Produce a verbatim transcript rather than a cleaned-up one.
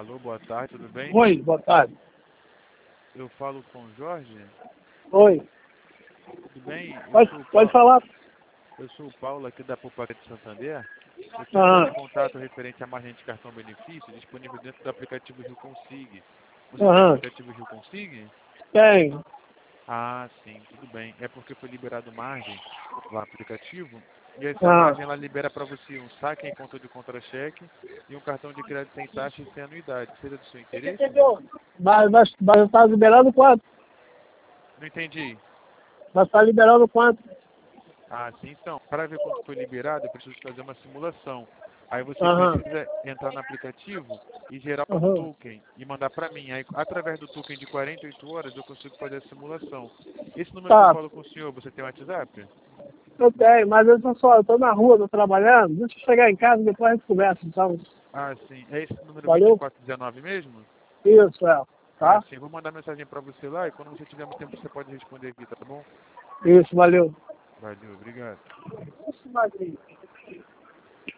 Alô, boa tarde, tudo bem? Oi, boa tarde. Eu falo com o Jorge. Oi. Tudo bem? Eu Pode, sou o pode Paulo, falar. eu sou o Paulo aqui da Poupança de Santander. Eu tinha Aham. entrado em contato referente à margem de cartão benefício disponível dentro do aplicativo Rio Consig. Você tem o Aham. aplicativo Rio Consig? Tenho. Ah, sim, tudo bem. É porque foi liberado margem lá no aplicativo. E essa Aham. margem ela libera para você um saque em conta de contra-cheque e um cartão de crédito sem taxa e sem anuidade. Seria do seu interesse? Mas, mas, mas tá liberando quanto? Não entendi. Mas tá liberando quanto? Ah, sim, então. Para ver quanto foi liberado, eu preciso fazer uma simulação. Aí você Aham. precisa entrar no aplicativo e gerar um Aham. token e mandar para mim. Aí, através do token de quarenta e oito horas, eu consigo fazer a simulação. Esse número que eu Tá. falo com o senhor, você tem WhatsApp? Eu tenho, mas eu tô só, eu tô na rua, tô trabalhando. Deixa eu chegar em casa e depois a gente conversa, então. Ah, sim. É esse número Valeu? vinte e quatro dezenove mesmo? Isso, é. Ah, Tá? sim. Vou mandar mensagem para você lá e quando você tiver mais tempo, você pode responder aqui, tá bom? Isso, valeu. Valeu, obrigado. Isso, Madrinha.